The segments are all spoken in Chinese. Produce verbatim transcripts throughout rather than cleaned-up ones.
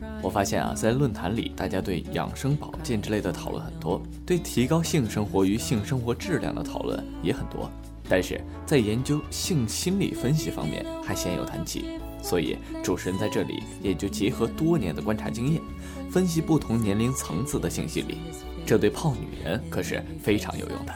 我发现啊，在论坛里，大家对养生保健之类的讨论很多，对提高性生活与性生活质量的讨论也很多，但是在研究性心理分析方面还鲜有谈及。所以主持人在这里也就结合多年的观察经验，分析不同年龄层次的性心理，这对泡女人可是非常有用的。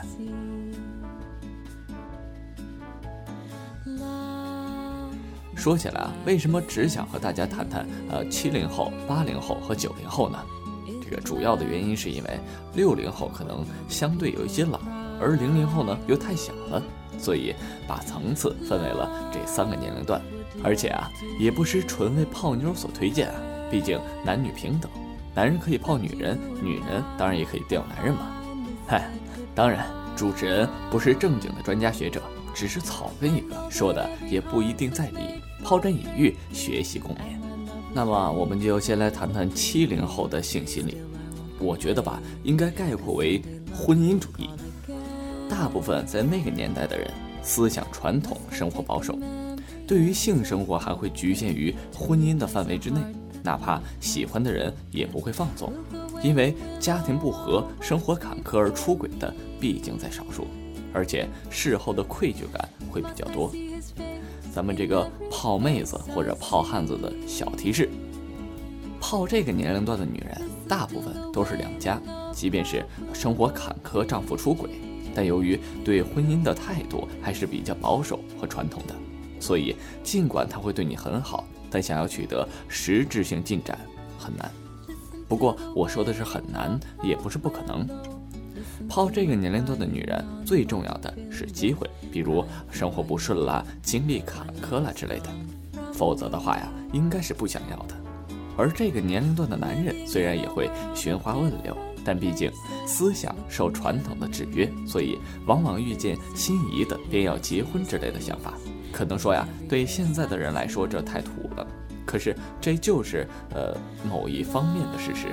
说起来啊，为什么只想和大家谈谈呃七零后、八零后和九零后呢？这个主要的原因是因为六零后可能相对有一些老，而零零后呢又太小了，所以把层次分为了这三个年龄段。而且啊，也不是纯为泡妞所推荐啊，毕竟男女平等，男人可以泡女人，女人当然也可以钓男人嘛。嗨，当然主持人不是正经的专家学者，只是草根一个，说的也不一定在理，抛砖引玉，学习共勉。那么我们就先来谈谈七零后的性心理。我觉得吧，应该概括为婚姻主义。大部分在那个年代的人思想传统，生活保守，对于性生活还会局限于婚姻的范围之内，哪怕喜欢的人也不会放纵，因为家庭不和、生活坎坷而出轨的毕竟在少数，而且事后的愧疚感会比较多。咱们这个泡妹子或者泡汉子的小提示，泡这个年龄段的女人大部分都是两家，即便是生活坎坷，丈夫出轨，但由于对婚姻的态度还是比较保守和传统的，所以尽管他会对你很好，但想要取得实质性进展很难。不过我说的是很难，也不是不可能。泡这个年龄段的女人最重要的是机会，比如生活不顺啦，经历坎坷啦之类的，否则的话呀，应该是不想要的。而这个年龄段的男人虽然也会寻花问柳，但毕竟思想受传统的制约，所以往往遇见心仪的便要结婚之类的想法。可能说呀，对现在的人来说这太土了，可是这就是呃某一方面的事实。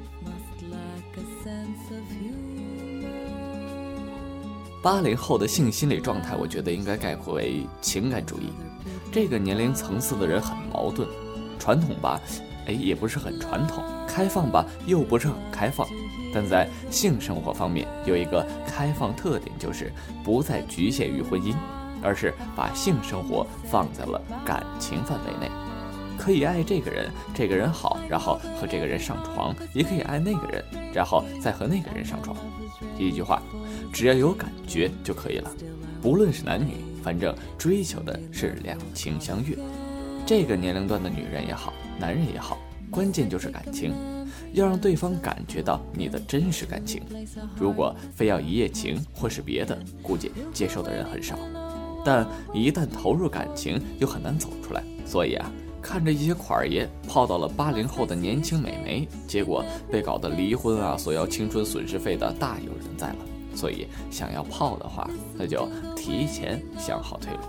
八零后的性心理状态，我觉得应该概括为情感主义。这个年龄层次的人很矛盾，传统吧，哎，也不是很传统；开放吧，又不是很开放。但在性生活方面，有一个开放特点，就是不再局限于婚姻，而是把性生活放在了感情范围内。可以爱这个人，这个人好，然后和这个人上床，也可以爱那个人，然后再和那个人上床。一句话，只要有感觉就可以了，不论是男女，反正追求的是两情相悦。这个年龄段的女人也好，男人也好，关键就是感情，要让对方感觉到你的真实感情。如果非要一夜情或是别的，估计接受的人很少，但一旦投入感情又很难走出来。所以啊，看着一些款儿爷泡到了八零后的年轻美眉，结果被搞得离婚啊，索要青春损失费的大有人在了。所以想要泡的话，那就提前想好退路。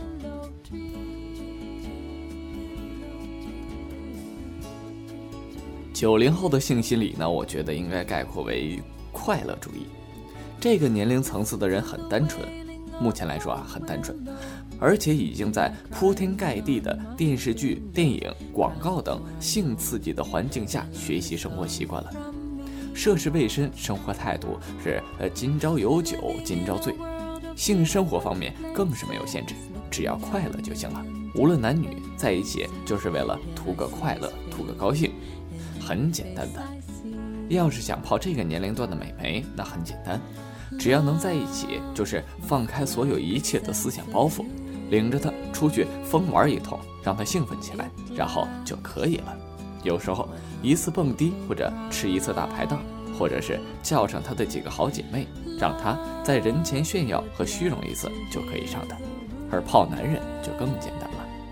九零后的性心理呢，我觉得应该概括为快乐主义。这个年龄层次的人很单纯，目前来说啊，很单纯，而且已经在铺天盖地的电视剧、电影、广告等性刺激的环境下学习生活习惯了。涉世未深，生活态度是呃今朝有酒今朝醉。性生活方面更是没有限制，只要快乐就行了。无论男女在一起，就是为了图个快乐，图个高兴，很简单的。要是想泡这个年龄段的美眉，那很简单，只要能在一起，就是放开所有一切的思想包袱，领着她出去疯玩一通，让她兴奋起来，然后就可以了。有时候一次蹦迪，或者吃一次大排档，或者是叫上她的几个好姐妹，让她在人前炫耀和虚荣一次就可以上的。而泡男人就更简单了。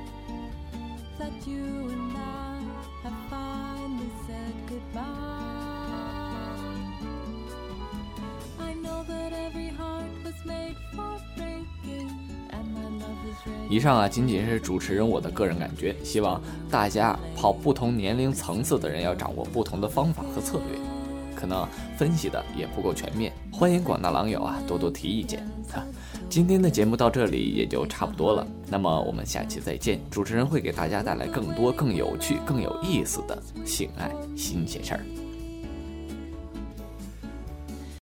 以上啊，仅仅是主持人我的个人感觉，希望大家泡不同年龄层次的人要掌握不同的方法和策略，可能分析的也不够全面，欢迎广大狼友啊多多提意见。 今天的节目到这里也就差不多了，那么我们下期再见。主持人会给大家带来更多、更有趣、更有意思的性爱新鲜事儿。